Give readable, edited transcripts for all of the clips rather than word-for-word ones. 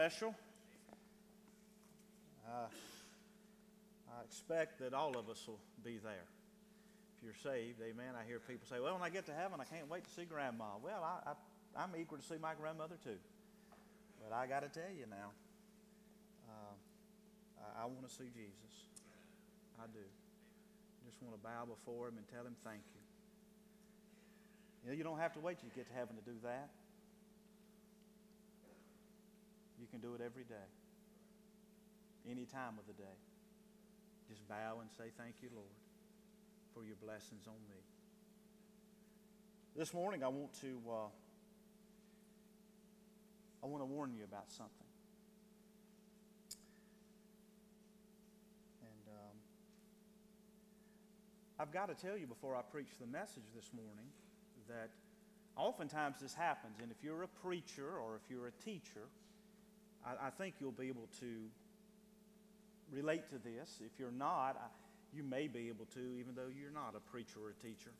Special. I expect that all of us will be there. If you're saved, amen. I hear people say, well, when I get to heaven, I can't wait to see Grandma. Well, I'm eager to see my grandmother too. But I got to tell you now, I want to see Jesus. I do. Just want to bow before Him and tell Him thank you. You know, you don't have to wait till you get to heaven to do that. You can do it every day, any time of the day. Just bow and say, thank you, Lord, for your blessings on me. This morning I want to warn you about something. And I've got to tell you before I preach the message this morning that oftentimes this happens. And if you're a preacher or if you're a teacher, I think you'll be able to relate to this. If you're not, you may be able to, even though you're not a preacher or a teacher.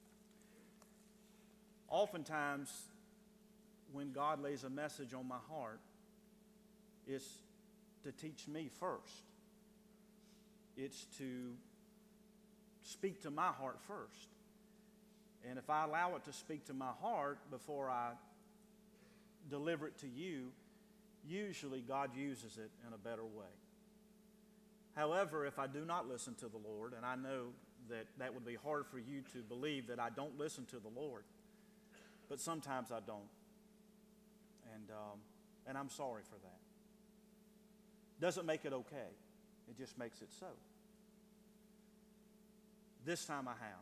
Oftentimes, when God lays a message on my heart, it's to teach me first. It's to speak to my heart first. And if I allow it to speak to my heart before I deliver it to you, usually God uses it in a better way. However, if I do not listen to the Lord, and I know that that would be hard for you to believe that I don't listen to the Lord, but sometimes I don't. And I'm sorry for that. Doesn't make it okay. It just makes it so. This time I have.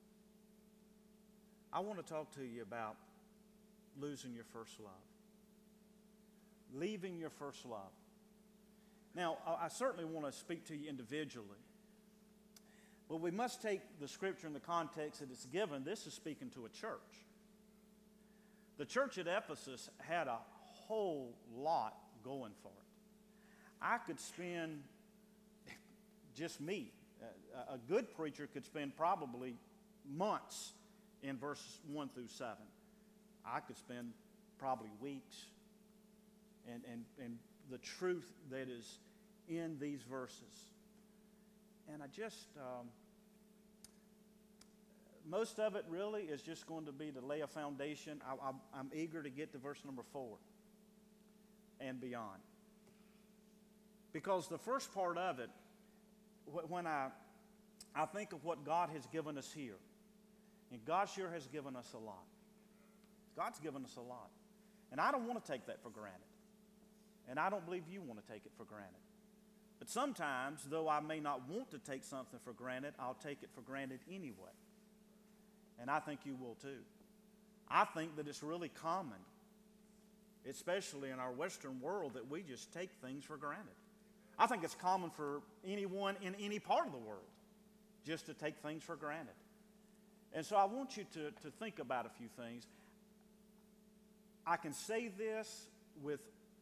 I want to talk to you about losing your first love. Leaving your first love. Now, I certainly want to speak to you individually, but we must take the scripture in the context that it's given. This is speaking to a church. The church at Ephesus had a whole lot going for it. I could spend, just me, a good preacher could spend probably months in verses 1 through 7. I could spend probably weeks. And the truth that is in these verses. And I just, most of it really is just going to be to lay a foundation. I'm eager to get to verse number 4 and beyond. Because the first part of it, when I think of what God has given us here, and God sure has given us a lot. God's given us a lot. And I don't want to take that for granted. And I don't believe you want to take it for granted. But sometimes, though I may not want to take something for granted, I'll take it for granted anyway. And I think you will too. I think that it's really common, especially in our Western world, that we just take things for granted. I think it's common for anyone in any part of the world just to take things for granted. And so I want you to think about a few things. I can say this with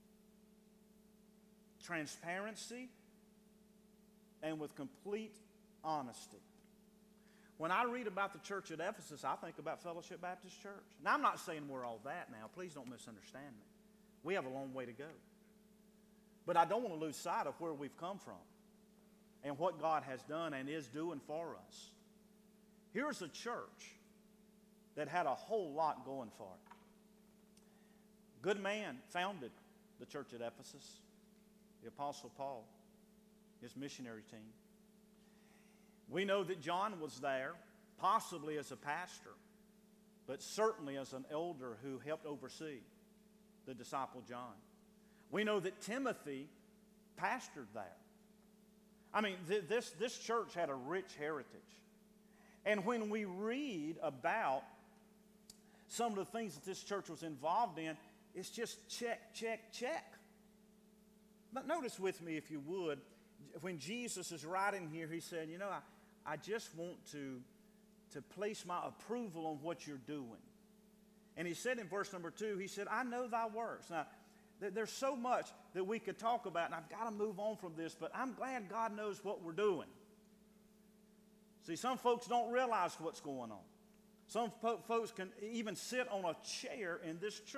transparency and with complete honesty. When I read about the church at Ephesus, I think about Fellowship Baptist Church. Now, I'm not saying we're all that now. Please don't misunderstand me. We have a long way to go. But I don't want to lose sight of where we've come from and what God has done and is doing for us. Here's a church that had a whole lot going for it. Good man founded the church at Ephesus. The Apostle Paul, his missionary team. We know that John was there, possibly as a pastor, but certainly as an elder who helped oversee the disciple John. We know that Timothy pastored there. I mean, this church had a rich heritage. And when we read about some of the things that this church was involved in, it's just check, check, check. But notice with me, if you would, when Jesus is writing here, he said, you know, I just want to place my approval on what you're doing. And he said in verse number 2, he said, I know thy works. Now, there's so much that we could talk about, and I've got to move on from this, but I'm glad God knows what we're doing. See, some folks don't realize what's going on. Some folks can even sit on a chair in this church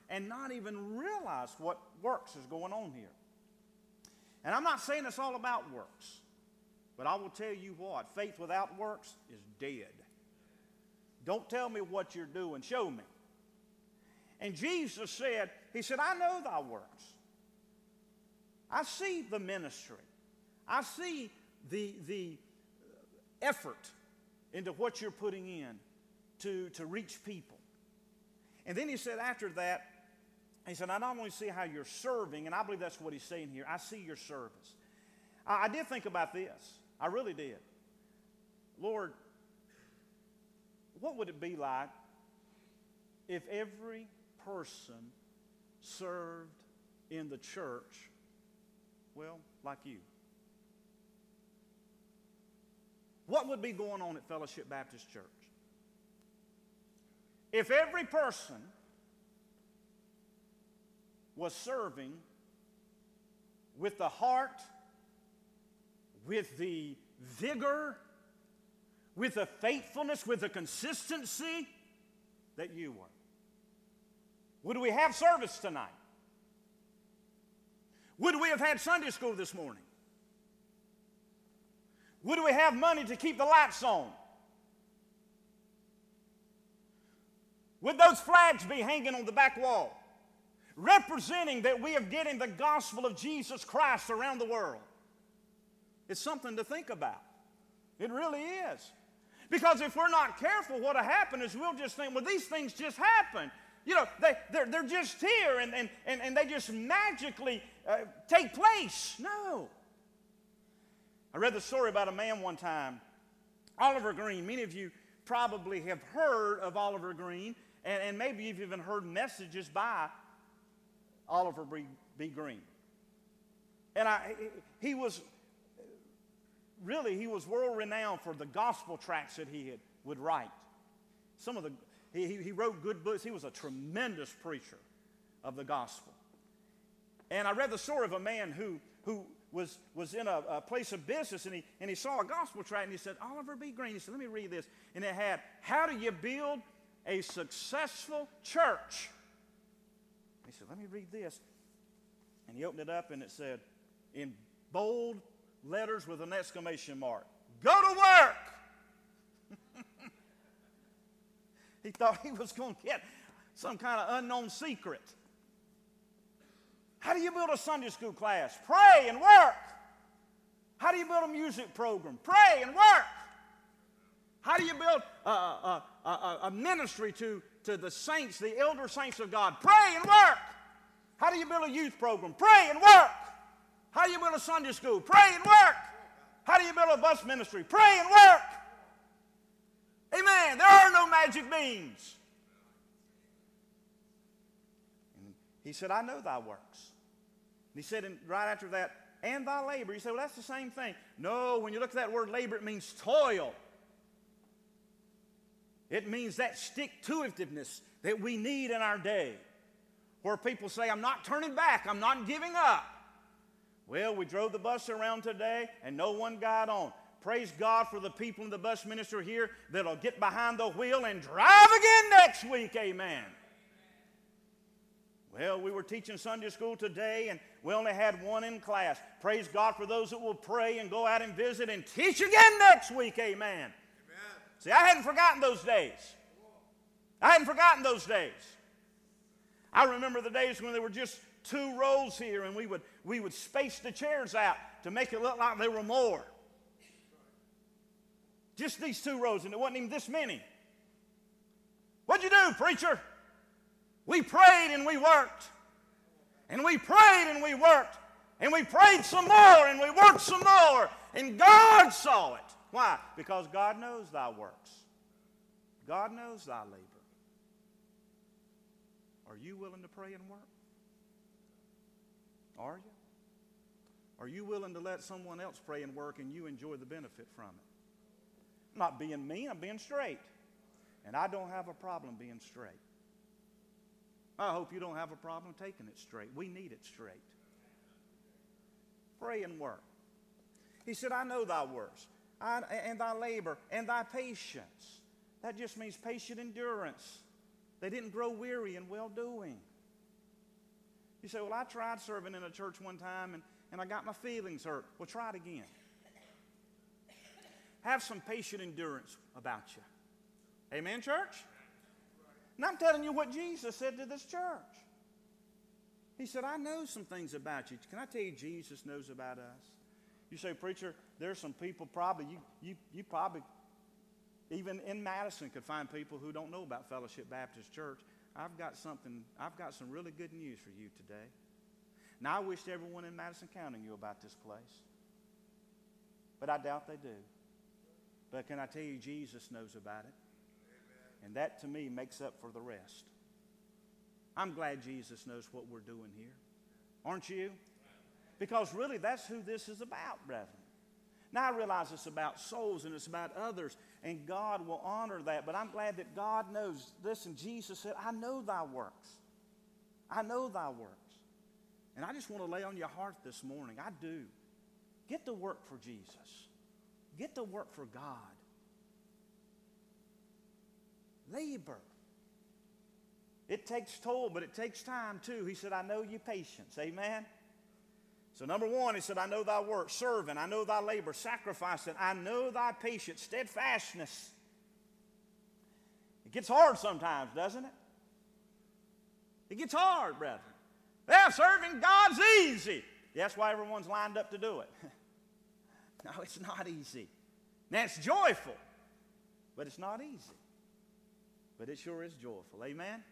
and not even realize what works is going on here. And I'm not saying it's all about works, but I will tell you what, faith without works is dead. Don't tell me what you're doing, show me. And Jesus said, he said, I know thy works. I see the ministry. I see the effort into what you're putting in to reach people. And then he said after that, he said, I not only see how you're serving, and I believe that's what he's saying here, I see your service. I did think about this. I really did. Lord, what would it be like if every person served in the church, well, like you? What would be going on at Fellowship Baptist Church? If every person was serving with the heart, with the vigor, with the faithfulness, with the consistency that you were. Would we have service tonight? Would we have had Sunday school this morning? Would we have money to keep the lights on? Would those flags be hanging on the back wall, representing that we are getting the gospel of Jesus Christ around the world? It's something to think about. It really is. Because if we're not careful, what will happen is we'll just think, well, these things just happen. You know, they're just here and they just magically take place. No. I read the story about a man one time, Oliver Green. Many of you probably have heard of Oliver Green, and maybe you've even heard messages by Oliver B. Green. And he was world renowned for the gospel tracts that he would write. He wrote good books. He was a tremendous preacher of the gospel. And I read the story of a man who was in a place of business, and he saw a gospel tract, and he said, Oliver B. Green, he said, let me read this. And it had, how do you build a successful church? He said, let me read this. And he opened it up, and it said, in bold letters with an exclamation mark, go to work. He thought he was going to get some kind of unknown secret. How do you build a Sunday school class? Pray and work. How do you build a music program? Pray and work. How do you build a ministry to the saints, the elder saints of God? Pray and work. How do you build a youth program? Pray and work. How do you build a Sunday school? Pray and work. How do you build a bus ministry? Pray and work. Amen. There are no magic beans. And he said, I know thy works. And he said right after that, and thy labor. You say, well, that's the same thing. No, when you look at that word labor, it means toil. It means that stick-to-itiveness that we need in our day. Where people say, I'm not turning back, I'm not giving up. Well, we drove the bus around today and no one got on. Praise God for the people in the bus ministry here that'll get behind the wheel and drive again next week, amen. Well, we were teaching Sunday school today and we only had one in class. Praise God for those that will pray and go out and visit and teach again next week, amen. Amen. See, I hadn't forgotten those days. I hadn't forgotten those days. I remember the days when there were just 2 rows here and we would space the chairs out to make it look like there were more. Just these 2 rows, and it wasn't even this many. What'd you do, preacher? We prayed and we worked. And we prayed and we worked. And we prayed some more and we worked some more. And God saw it. Why? Because God knows thy works. God knows thy labor. Are you willing to pray and work? Are you? Are you willing to let someone else pray and work and you enjoy the benefit from it? I'm not being mean, I'm being straight. And I don't have a problem being straight. I hope you don't have a problem taking it straight. We need it straight. Pray and work. He said, I know thy works, and thy labor, and thy patience. That just means patient endurance. They didn't grow weary in well-doing. You say, well, I tried serving in a church one time and I got my feelings hurt. Well, try it again. Have some patient endurance about you. Amen, church? And I'm telling you what Jesus said to this church. He said, I know some things about you. Can I tell you Jesus knows about us? You say, preacher, there's some people probably, you probably, even in Madison, could find people who don't know about Fellowship Baptist Church. I've got some really good news for you today. Now, I wish everyone in Madison County knew about this place. But I doubt they do. But can I tell you, Jesus knows about it. Amen. And that, to me, makes up for the rest. I'm glad Jesus knows what we're doing here. Aren't you? Because really, that's who this is about, brethren. Now, I realize it's about souls and it's about others, and God will honor that. But I'm glad that God knows. Listen, Jesus said, I know thy works. I know thy works. And I just want to lay on your heart this morning. I do. Get to work for Jesus. Get to work for God. Labor. It takes toll, but it takes time too. He said, I know your patience. Amen? So number one, he said, I know thy work, serving. I know thy labor, sacrificing. I know thy patience, steadfastness. It gets hard sometimes, doesn't it? It gets hard, brethren. Yeah, serving God's easy. That's why everyone's lined up to do it. No, it's not easy. Now, it's joyful, but it's not easy. But it sure is joyful. Amen?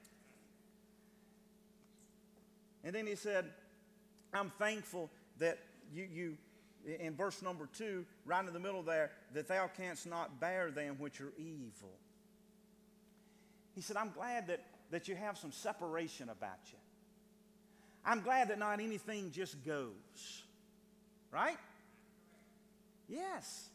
And then he said, I'm thankful that you in verse number 2, right in the middle there, that thou canst not bear them which are evil. He said, I'm glad that you have some separation about you. I'm glad that not anything just goes. Right? Yes.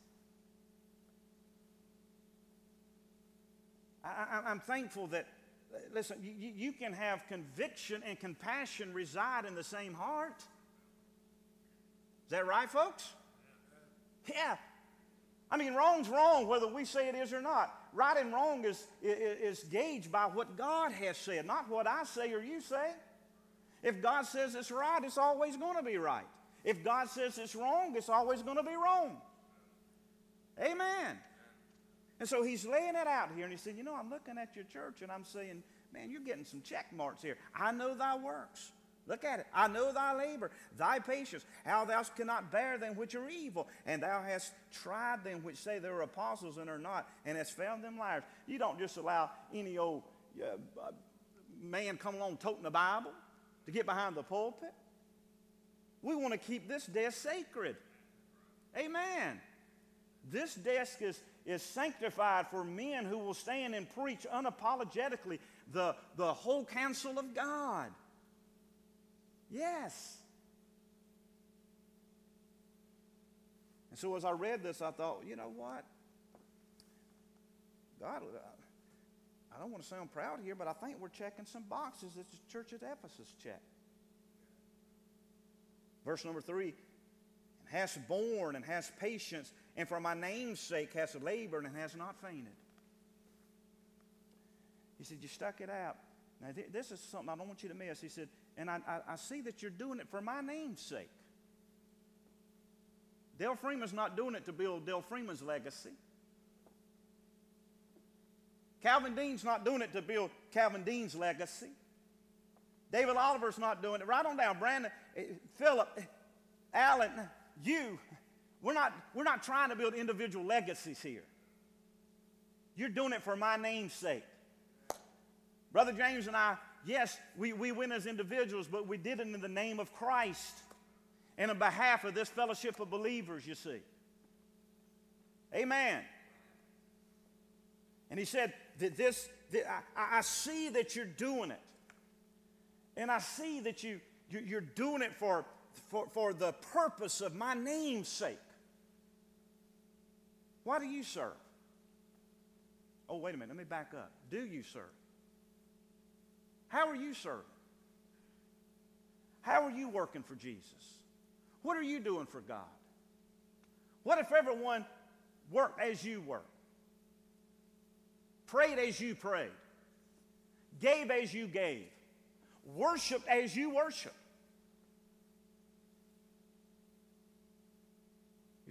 I'm thankful that, listen, you can have conviction and compassion reside in the same heart. Is that right, folks? Yeah. I mean, wrong's wrong whether we say it is or not. Right and wrong is gauged by what God has said, not what I say or you say. If God says it's right, it's always going to be right. If God says it's wrong, it's always going to be wrong. Amen. And so he's laying it out here, and he said, I'm looking at your church, and I'm saying, man, you're getting some check marks here. I know thy works. Look at it. I know thy labor, thy patience, how thou cannot bear them which are evil, and thou hast tried them which say they are apostles and are not, and hast found them liars. You don't just allow any old man come along toting the Bible to get behind the pulpit. We want to keep this desk sacred. Amen. This desk is sanctified for men who will stand and preach unapologetically the whole counsel of God. Yes. And so as I read this, I thought, you know what? God, I don't want to sound proud here, but I think we're checking some boxes that the church at Ephesus checked. Verse number 3, and hast borne and hast patience, and for my name's sake hast labored and hast not fainted. He said, you stuck it out. Now, this is something I don't want you to miss. He said, and I see that you're doing it for my name's sake. Dale Freeman's not doing it to build Dale Freeman's legacy. Calvin Dean's not doing it to build Calvin Dean's legacy. David Oliver's not doing it. Right on down. Brandon, Philip, Alan, you. We're not trying to build individual legacies here. You're doing it for my name's sake. Brother James and I, yes, we went as individuals, but we did it in the name of Christ and on behalf of this fellowship of believers, you see. Amen. And he said that I see that you're doing it. And I see that you're doing it for the purpose of my name's sake. Why do you serve? Oh, wait a minute. Let me back up. Do you serve? How are you serving? How are you working for Jesus? What are you doing for God? What if everyone worked as you worked? Prayed as you prayed? Gave as you gave? Worshiped as you worshiped?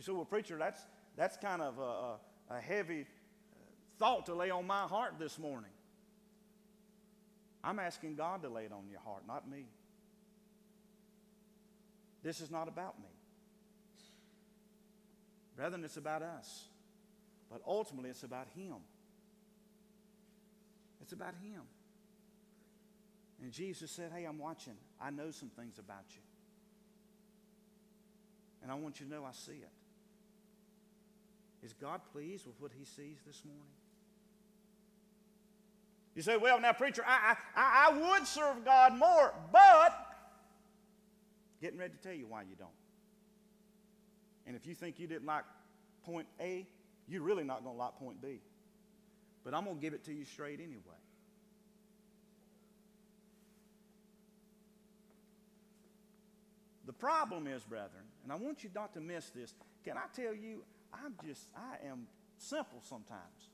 say, well, preacher, that's kind of a heavy thought to lay on my heart this morning. I'm asking God to lay it on your heart, not me. This is not about me. Brethren, it's about us. But ultimately, it's about Him. It's about Him. And Jesus said, hey, I'm watching. I know some things about you. And I want you to know I see it. Is God pleased with what He sees this morning? You say, well, now, preacher, I would serve God more, but getting ready to tell you why you don't. And if you think you didn't like point A, you're really not going to like point B. But I'm going to give it to you straight anyway. The problem is, brethren, and I want you not to miss this. Can I tell you, I am simple sometimes.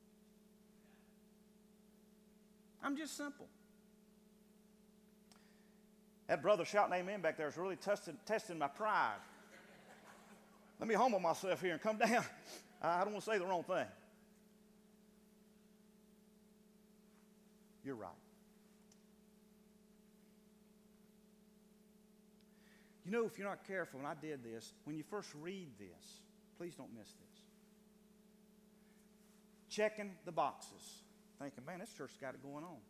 I'm just simple. That brother shouting amen back there is really testing my pride. Let me humble myself here and come down. I don't want to say the wrong thing. You're right. You know, if you're not careful, and I did this, when you first read this, please don't miss this. Checking the boxes. Thinking, man, this church's got it going on.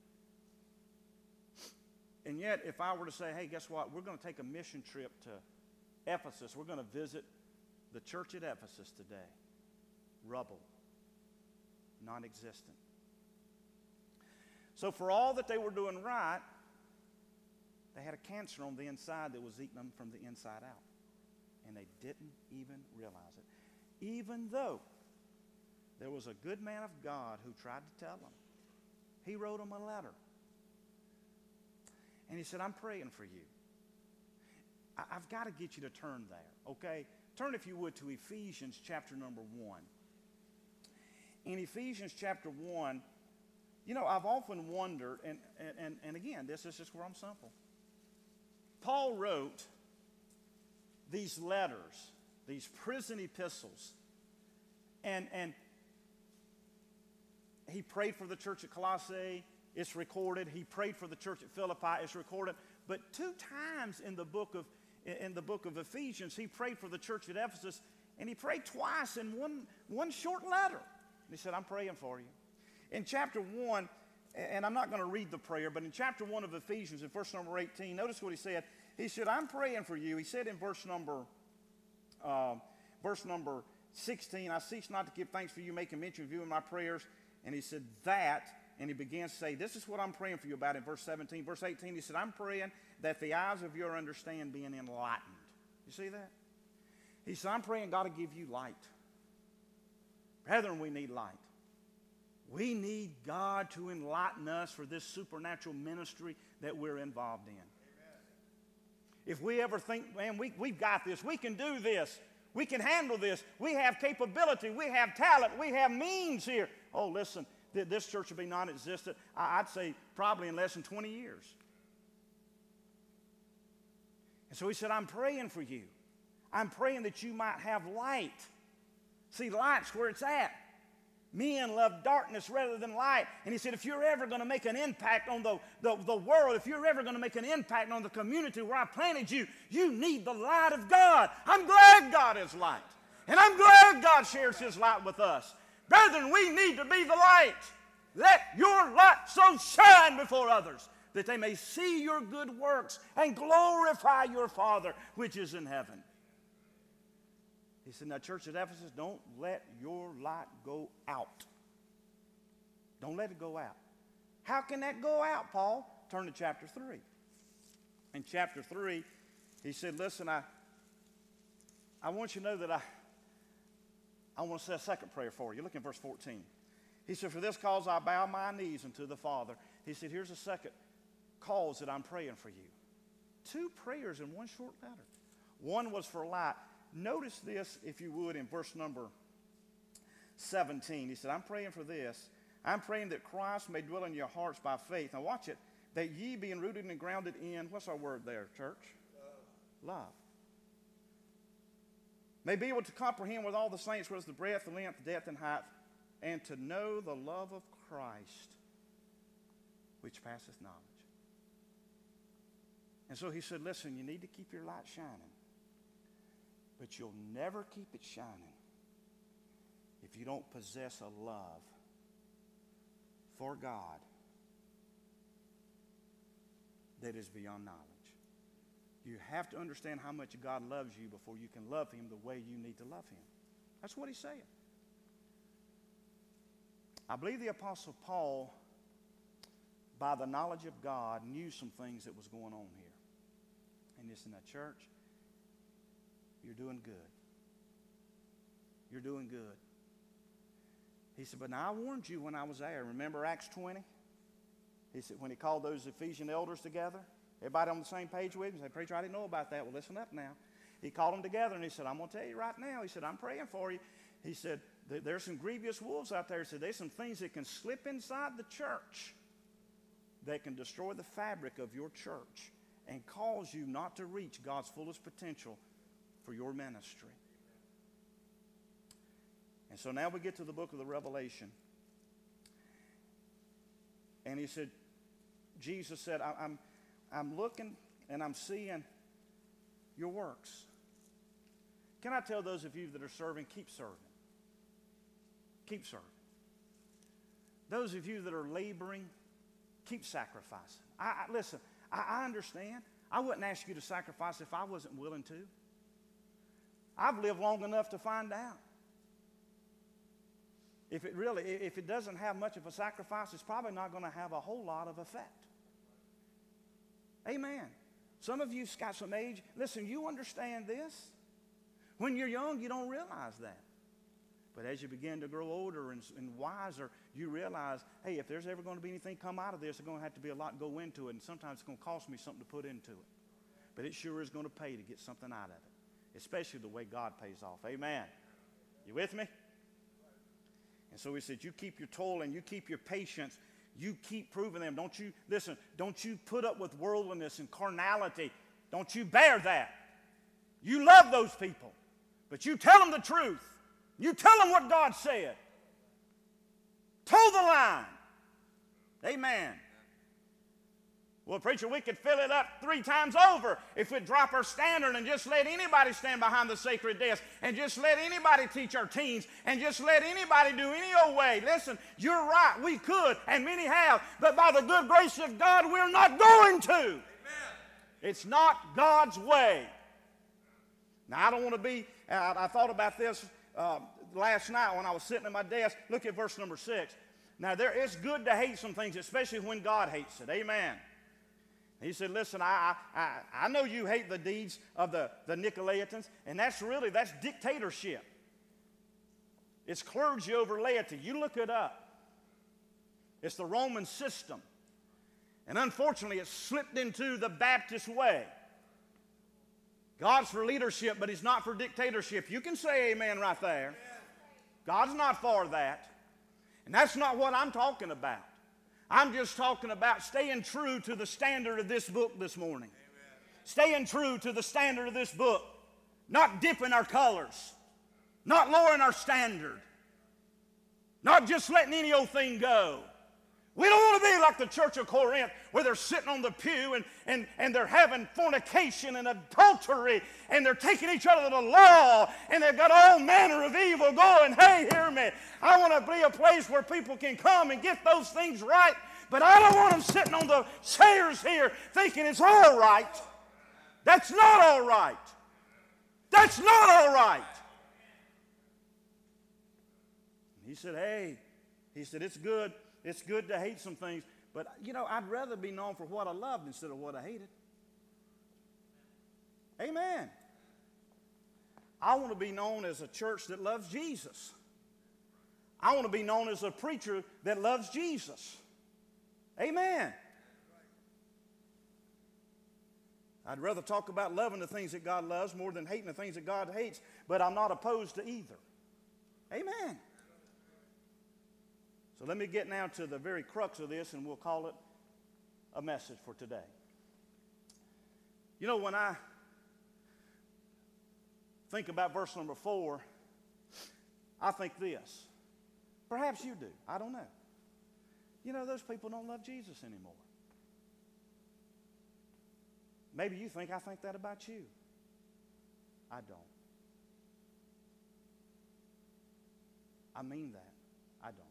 And yet, if I were to say, hey, guess what? We're going to take a mission trip to Ephesus. We're going to visit the church at Ephesus today. Rubble. Non-existent. So for all that they were doing right, they had a cancer on the inside that was eating them from the inside out. And they didn't even realize it. Even though there was a good man of God who tried to tell them. He wrote them a letter. And he said, I'm praying for you. I've got to get you to turn there, okay? Turn, if you would, to Ephesians chapter number 1. In Ephesians chapter 1, you know, I've often wondered, and again, this is just where I'm simple. Paul wrote these letters, these prison epistles, and he prayed for the church at Colossae. It's recorded. He prayed for the church at Philippi. It's recorded. But 2 times in the book of Ephesians, he prayed for the church at Ephesus, and he prayed twice in one short letter. And he said, I'm praying for you. In chapter 1, and I'm not going to read the prayer, but in chapter 1 of Ephesians, in verse number 18, notice what he said. He said, I'm praying for you. He said in verse number 16, I cease not to give thanks for you, making mention of you in my prayers. And he said that, and he began to say, this is what I'm praying for you about in verse 17. Verse 18, he said, I'm praying that the eyes of your understanding being enlightened. You see that? He said, I'm praying God to give you light. Brethren, we need light. We need God to enlighten us for this supernatural ministry that we're involved in. Amen. If we ever think, man, we've got this, we can do this, we can handle this, we have capability, we have talent, we have means here. Oh, listen, this church will be non-existent, I'd say probably in less than 20 years. And so he said, I'm praying for you. I'm praying that you might have light. See, light's where it's at. Men love darkness rather than light. And he said, if you're ever going to make an impact on the world, if you're ever going to make an impact on the community where I planted you, you need the light of God. I'm glad God is light. And I'm glad God shares his light with us. Brethren, we need to be the light. Let your light so shine before others that they may see your good works and glorify your Father which is in heaven. He said, now, church at Ephesus, don't let your light go out. Don't let it go out. How can that go out, Paul? Turn to chapter 3. In chapter 3, he said, listen, I want you to know that I want to say a second prayer for you. Look in verse 14. He said, for this cause I bow my knees unto the Father. He said, here's a second cause that I'm praying for you. 2 prayers in one short letter. One was for light. Notice this, if you would, in verse number 17. He said, I'm praying for this. I'm praying that Christ may dwell in your hearts by faith. Now watch it. That ye being rooted and grounded in, what's our word there, church? Love. may be able to comprehend with all the saints what is the breadth, the length, the depth, and height, and to know the love of Christ, which passeth knowledge. And so he said, listen, you need to keep your light shining, but you'll never keep it shining if you don't possess a love for God that is beyond knowledge. You have to understand how much God loves you before you can love him the way you need to love him. That's what he's saying. I believe the Apostle Paul, by the knowledge of God, knew some things that was going on here. And listen, that church, you're doing good. You're doing good. He said, but now I warned you when I was there. Remember Acts 20? He said, when he called those Ephesian elders together, everybody on the same page with him. He said, preacher, I didn't know about that. Well, listen up now. He called them together and he said, I'm going to tell you right now. He said, I'm praying for you. He said, there's some grievous wolves out there. He said, there's some things that can slip inside the church that can destroy the fabric of your church and cause you not to reach God's fullest potential for your ministry. And so now we get to the book of the Revelation. And he said, Jesus said, I'm looking and I'm seeing your works. Can I tell those of you that are serving, keep serving. Keep serving. Those of you that are laboring, keep sacrificing. Listen, I understand. I wouldn't ask you to sacrifice if I wasn't willing to. I've lived long enough to find out. If it doesn't have much of a sacrifice, it's probably not going to have a whole lot of effect. Amen. Some of you've got some age. Listen, you understand this. When you're young, you don't realize that. But as you begin to grow older and wiser, you realize, hey, if there's ever going to be anything come out of this, there's going to have to be a lot go into it, and sometimes it's going to cost me something to put into it. But it sure is going to pay to get something out of it, especially the way God pays off. Amen. You with me? And so he said, you keep your toil and you keep your patience. You keep proving them. Don't you put up with worldliness and carnality. Don't you bear that. You love those people, but you tell them the truth. You tell them what God said. Toe the line. Amen. Well, preacher, we could fill it up 3 times over if we'd drop our standard and just let anybody stand behind the sacred desk and just let anybody teach our teens and just let anybody do any old way. Listen, you're right. We could, and many have, but by the good grace of God, we're not going to. Amen. It's not God's way. Now, I don't want to be, I thought about this last night when I was sitting at my desk. Look at verse number 6. Now, it's good to hate some things, especially when God hates it. Amen. He said, listen, I know you hate the deeds of the Nicolaitans, and that's dictatorship. It's clergy over laity. You look it up. It's the Roman system. And unfortunately, it's slipped into the Baptist way. God's for leadership, but he's not for dictatorship. You can say amen right there. God's not for that. And that's not what I'm talking about. I'm just talking about staying true to the standard of this book this morning. Amen. Staying true to the standard of this book. Not dipping our colors. Not lowering our standard. Not just letting any old thing go. We don't want to be like the church of Corinth where they're sitting on the pew and they're having fornication and adultery and they're taking each other to the law and they've got all manner of evil going. Hey, hear me. I want to be a place where people can come and get those things right, but I don't want them sitting on the chairs here thinking it's all right. That's not all right. That's not all right. He said, hey, it's good. It's good to hate some things, but, I'd rather be known for what I loved instead of what I hated. Amen. I want to be known as a church that loves Jesus. I want to be known as a preacher that loves Jesus. Amen. I'd rather talk about loving the things that God loves more than hating the things that God hates, but I'm not opposed to either. Amen. So let me get now to the very crux of this, and we'll call it a message for today. When I think about verse number 4, I think this. Perhaps you do. I don't know. You know, those people don't love Jesus anymore. Maybe you think I think that about you. I don't. I mean that. I don't.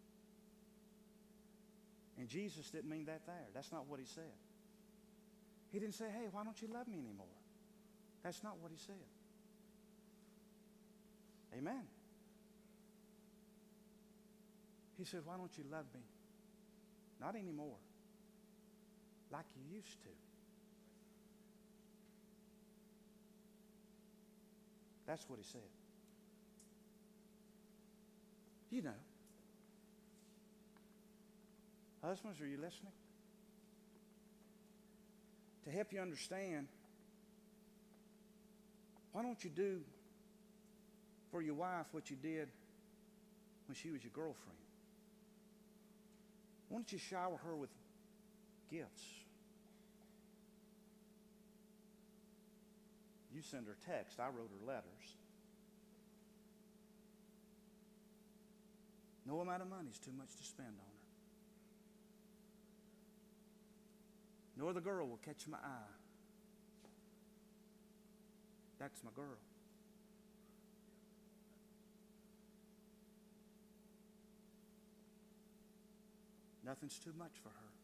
And Jesus didn't mean that there. That's not what he said. He didn't say, hey, why don't you love me anymore? That's not what he said. Amen. He said, why don't you love me? Not anymore. Like you used to. That's what he said. You know. Husbands, are you listening? To help you understand, why don't you do for your wife what you did when she was your girlfriend? Why don't you shower her with gifts? You send her text. I wrote her letters. No amount of money is too much to spend on her. No other girl will catch my eye. That's my girl. Nothing's too much for her.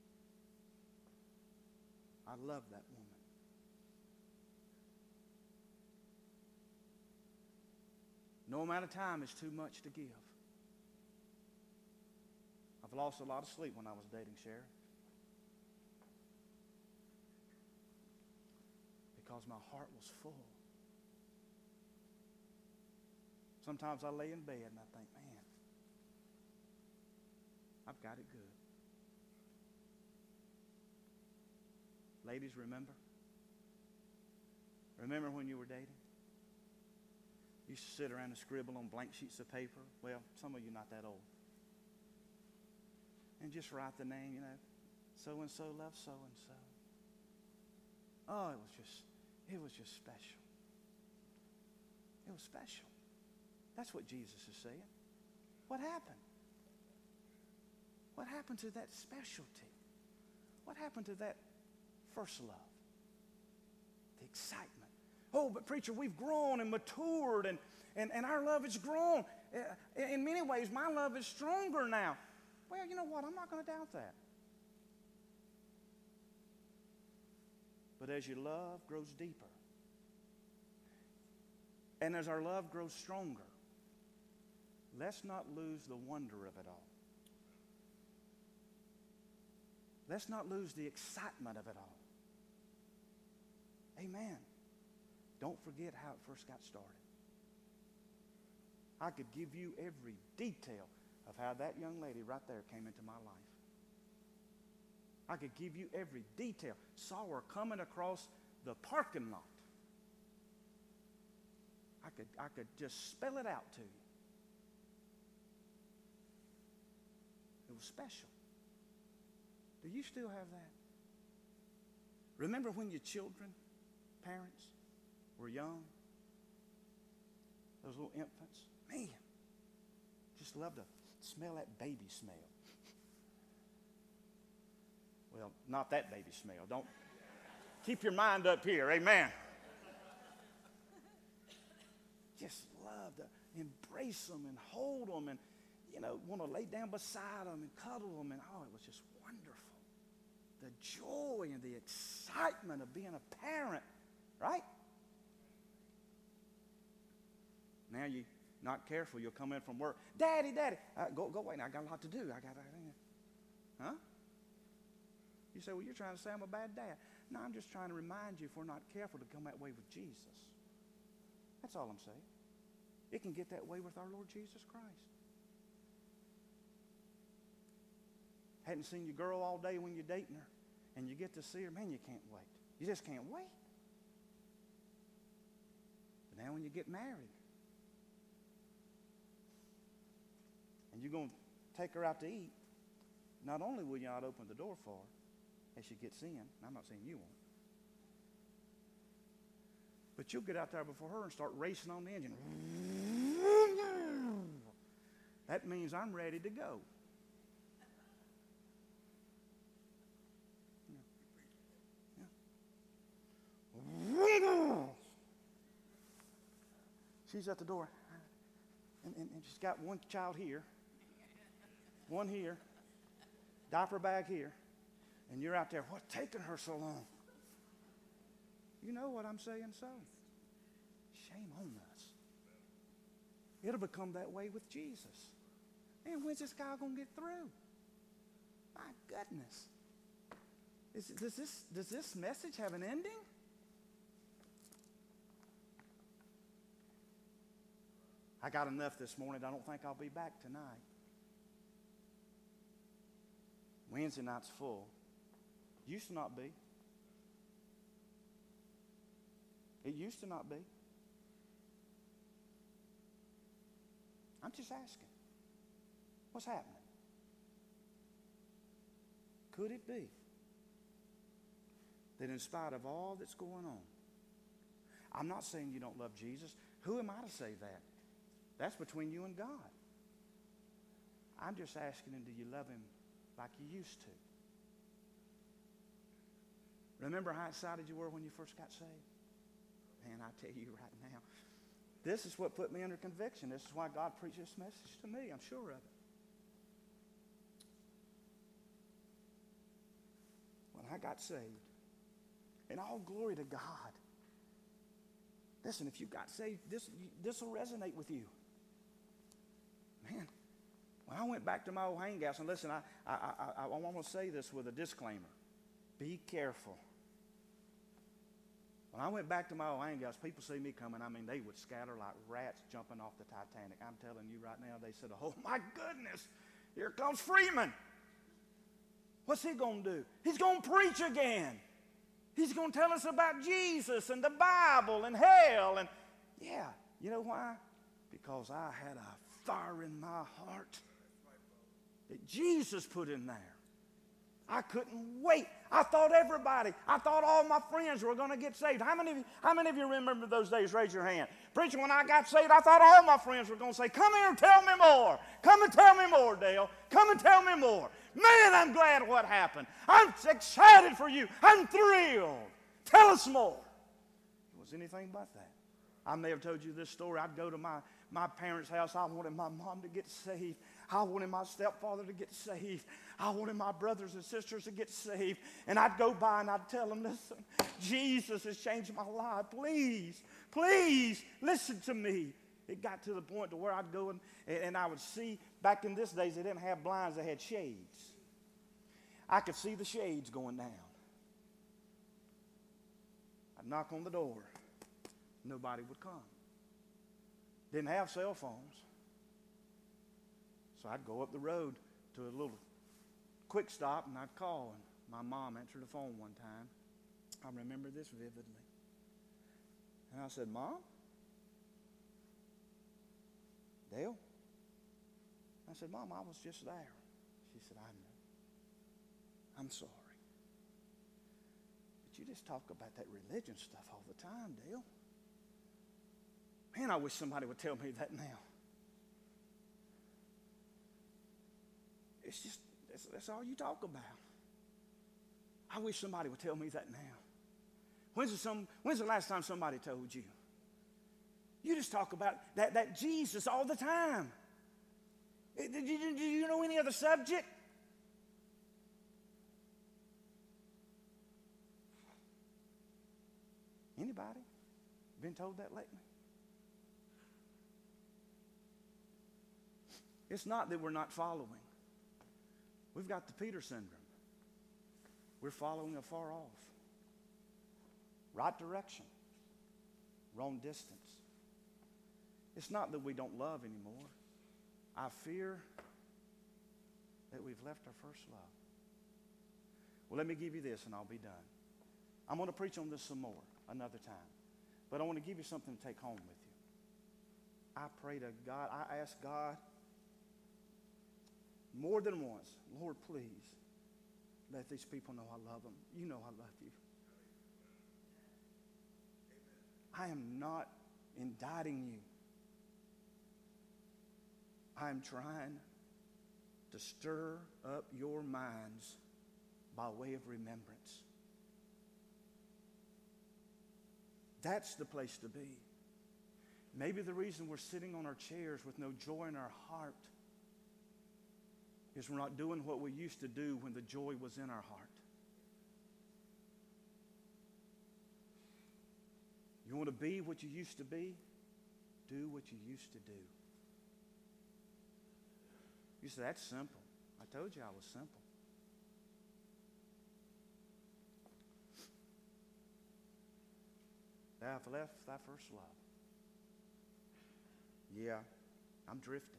I love that woman. No amount of time is too much to give. I've lost a lot of sleep when I was dating Sharon. Because my heart was full. Sometimes I lay in bed and I think, man, I've got it good. Ladies, remember? Remember when you were dating? You used to sit around and scribble on blank sheets of paper. Well, some of you not that old. And just write the name, you know, so-and-so loves so-and-so. Oh, it was just special. It was special. That's what Jesus is saying. What happened? What happened to that specialty? What happened to that first love? The excitement. Oh, but preacher, we've grown and matured and our love has grown. In many ways, my love is stronger now. Well, you know what? I'm not going to doubt that. But as your love grows deeper, and as our love grows stronger, let's not lose the wonder of it all. Let's not lose the excitement of it all. Amen. Don't forget how it first got started. I could give you every detail of how that young lady right there came into my life. I could give you every detail. Saw her coming across the parking lot. I could just spell it out to you. It was special. Do you still have that? Remember when your children, parents, were young? Those little infants? Man, just love to smell that baby smell. Well, not that baby smell. Don't keep your mind up here. Amen. Just love to embrace them and hold them and, you know, want to lay down beside them and cuddle them. And, oh, it was just wonderful. The joy and the excitement of being a parent, right? Now you're not careful. You'll come in from work. Daddy, go away now. I got a lot to do. Huh? You say, well, you're trying to say I'm a bad dad. No, I'm just trying to remind you if we're not careful to come that way with Jesus. That's all I'm saying. It can get that way with our Lord Jesus Christ. Hadn't seen your girl all day when you're dating her, and you get to see her, man, you can't wait. You just can't wait. But now when you get married, and you're going to take her out to eat, not only will you not open the door for her as she gets in, and I'm not saying you won't, But you'll get out there before her and start racing on the engine. That means I'm ready to go. She's at the door. And she's got one child here, one here, diaper bag here, and you're out there, what's taking her so long? You know what I'm saying, so? Shame on us. It'll become that way with Jesus. Man, when's this guy going to get through? My goodness. Does this message have an ending? I got enough this morning. I don't think I'll be back tonight. Wednesday night's full. Used to not be. It used to not be. I'm just asking. What's happening? Could it be that in spite of all that's going on, I'm not saying you don't love Jesus. Who am I to say that? That's between you and God. I'm just asking him, do you love him like you used to? Remember how excited you were when you first got saved? Man, I tell you right now, this is what put me under conviction. This is why God preached this message to me. I'm sure of it. When I got saved, and all glory to God. Listen, if you got saved, this will resonate with you. Man, when I went back to my old hang house, and listen, I want to say this with a disclaimer. Be careful. When I went back to my old hang house, people see me coming. I mean, they would scatter like rats jumping off the Titanic. I'm telling you right now, they said, oh my goodness, here comes Freeman. What's he going to do? He's going to preach again. He's going to tell us about Jesus and the Bible and hell. And yeah, you know why? Because I had a fire in my heart that Jesus put in there. I couldn't wait. I thought all my friends were going to get saved. How many of you remember those days? Raise your hand. Preacher, when I got saved, I thought all my friends were going to say, come here and tell me more. Come and tell me more, Dale. Come and tell me more. Man, I'm glad what happened. I'm excited for you. I'm thrilled. Tell us more. It was anything but that. I may have told you this story. I'd go to my parents' house. I wanted my mom to get saved. I wanted my stepfather to get saved. I wanted my brothers and sisters to get saved. And I'd go by and I'd tell them, listen, Jesus has changed my life. Please, please, listen to me. It got to the point to where I'd go and I would see, back in this days, they didn't have blinds, they had shades. I could see the shades going down. I'd knock on the door. Nobody would come. Didn't have cell phones. So I'd go up the road to a little quick stop and I'd call. And my mom answered the phone one time. I remember this vividly. And I said, Mom? Dale? I said, Mom, I was just there. She said, I know. I'm sorry. But you just talk about that religion stuff all the time, Dale. Man, I wish somebody would tell me that now. It's just, that's all you talk about. I wish somebody would tell me that now. When's the last time somebody told you? You just talk about that Jesus all the time. Do you know any other subject? Anybody been told that lately? It's not that we're not following. We've got the Peter syndrome. We're following afar off. Right direction, wrong distance. It's not that we don't love anymore. I fear that we've left our first love. Well, let me give you this and I'll be done. I'm going to preach on this some more another time. But I want to give you something to take home with you. I pray to God, I ask God more than once, Lord, please let these people know I love them. You know I love you. I am not indicting you. I am trying to stir up your minds by way of remembrance. That's the place to be. Maybe the reason we're sitting on our chairs with no joy in our heart is we're not doing what we used to do when the joy was in our heart. You want to be what you used to be? Do what you used to do. You say, that's simple. I told you I was simple. Thou hast left thy first love. Yeah, I'm drifting.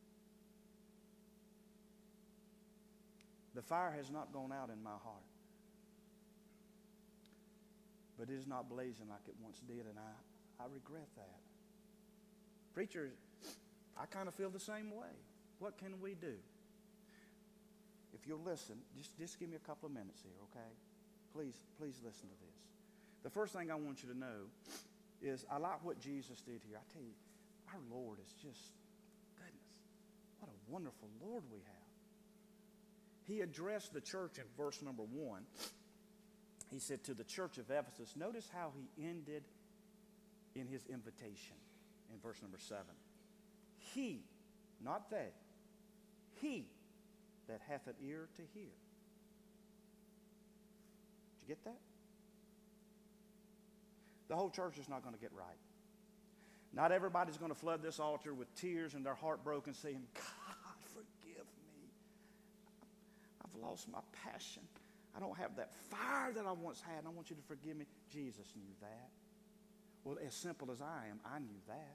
The fire has not gone out in my heart. But it is not blazing like it once did, and I regret that. Preacher, I kind of feel the same way. What can we do? If you'll listen, just give me a couple of minutes here, okay? Please listen to this. The first thing I want you to know is I like what Jesus did here. I tell you, our Lord is just, goodness, what a wonderful Lord we have. He addressed the church in verse number 1. He said to the church of Ephesus, notice how he ended in his invitation in verse number 7. He, not they, he that hath an ear to hear. Did you get that? The whole church is not going to get right. Not everybody's going to flood this altar with tears and their heart broken saying, God, forgive me. I've lost my passion. I don't have that fire that I once had, and I want you to forgive me. Jesus knew that. Well, as simple as I am, I knew that.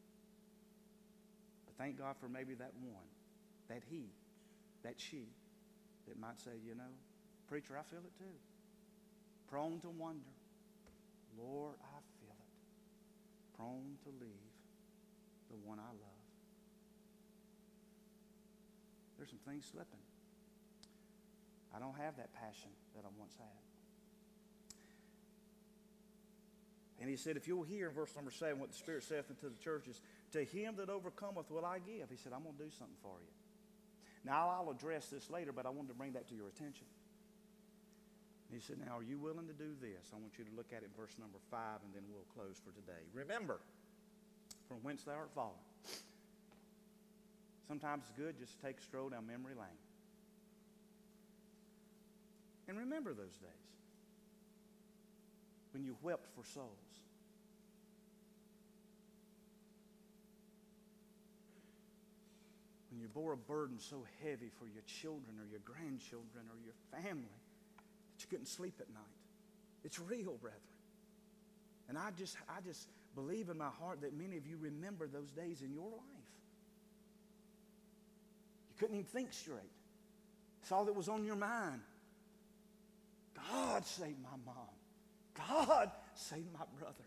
But thank God for maybe that one, that he, that she, that might say, you know, preacher, I feel it too. Prone to wonder. Lord, I feel it. Prone to leave the one I love. There's some things slipping. I don't have that passion that I once had. And he said, if you'll hear in verse number 7 what the Spirit saith unto the churches, to him that overcometh will I give. He said, I'm going to do something for you. Now, I'll address this later, but I wanted to bring that to your attention. He said, now, are you willing to do this? I want you to look at it in verse number 5, and then we'll close for today. Remember, from whence thou art fallen. Sometimes it's good just to take a stroll down memory lane. And remember those days when you wept for souls. When you bore a burden so heavy for your children or your grandchildren or your family that you couldn't sleep at night. It's real, brethren. And I just believe in my heart that many of you remember those days in your life. You couldn't even think straight. It's all that was on your mind. God save my mom. God save my brother.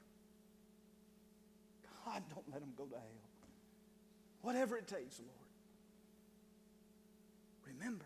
God, don't let them go to hell. Whatever it takes, Lord. Remember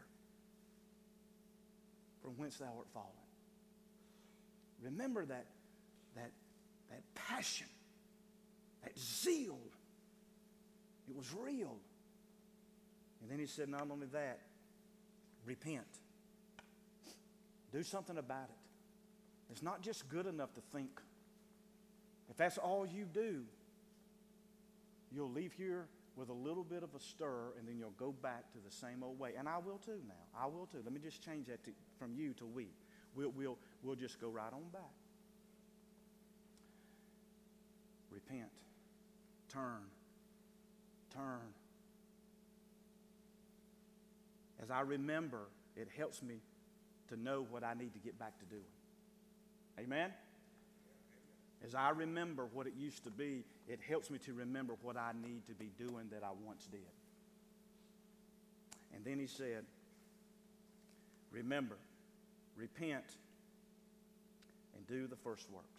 from whence thou art fallen. Remember that passion, that zeal. It was real. And then he said, not only that, repent. Do something about it. It's not just good enough to think. If that's all you do, you'll leave here with a little bit of a stir, and then you'll go back to the same old way. And I will too now. I will too. Let me just change that from you to we. We'll just go right on back. Repent. Turn. As I remember, it helps me to know what I need to get back to doing. Amen? As I remember what it used to be, it helps me to remember what I need to be doing that I once did. And then he said, remember, repent, and do the first works.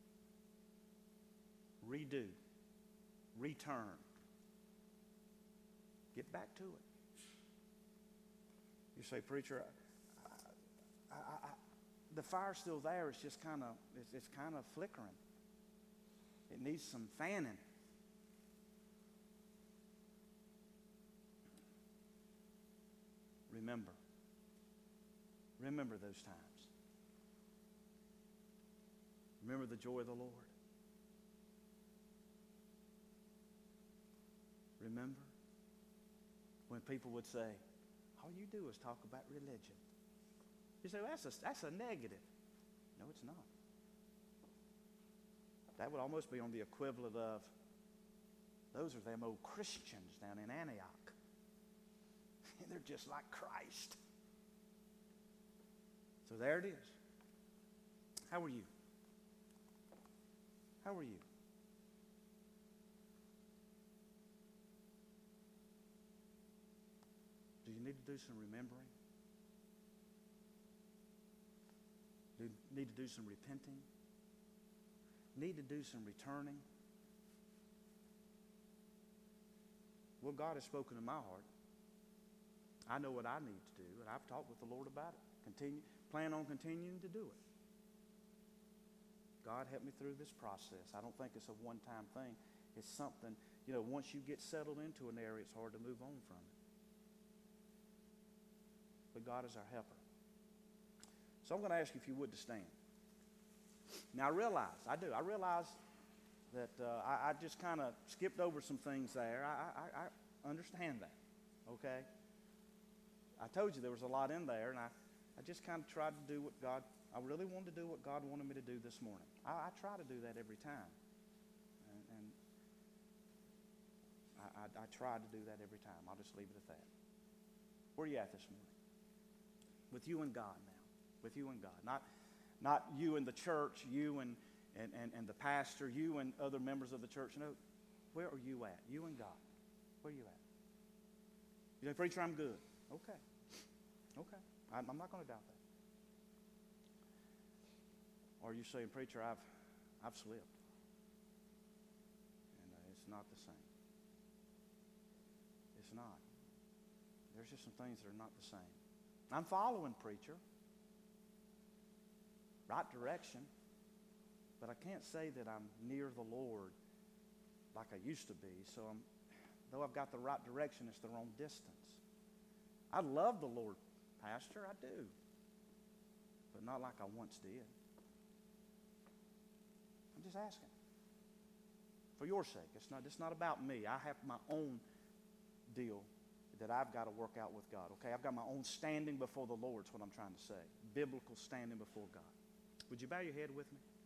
Redo. Return. Get back to it. You say, preacher, the fire's still there. It's just kind of flickering. needs some fanning. Remember. Remember those times. Remember the joy of the Lord. Remember when people would say, all you do is talk about religion. You say, well, that's a negative. No, it's not. That would almost be on the equivalent of, those are them old Christians down in Antioch. They're just like Christ. So there it is. How are you? How are you? Do you need to do some remembering? Do you need to do some repenting? Need to do some returning? Well, God has spoken to my heart. I know what I need to do, and I've talked with the Lord about it. Plan on continuing to do it. God, help me through this process. I don't think it's a one-time thing. It's something, once you get settled into an area, it's hard to move on from it. But God is our helper. So I'm going to ask you if you would to stand. Now I realize that I just kind of skipped over some things there. I understand that, okay? I told you there was a lot in there, and I just kind of tried to do what God, I really wanted to do what God wanted me to do this morning. I try to do that every time. And I try to do that every time. I'll just leave it at that. Where are you at this morning? With you and God now. With you and God. Not you and the church, you and the pastor, you and other members of the church. No, where are you at? You and God. Where are you at? You say, preacher, I'm good. Okay. I'm not going to doubt that. Or you saying, preacher, I've slipped. And it's not the same. It's not. There's just some things that are not the same. I'm following, preacher. Right direction. But I can't say that I'm near the Lord like I used to be. So though I've got the right direction, it's the wrong distance. I love the Lord, Pastor, I do. But not like I once did. I'm just asking. For your sake. It's not about me. I have my own deal that I've got to work out with God. Okay? I've got my own standing before the Lord is what I'm trying to say. Biblical standing before God. Would you bow your head with me?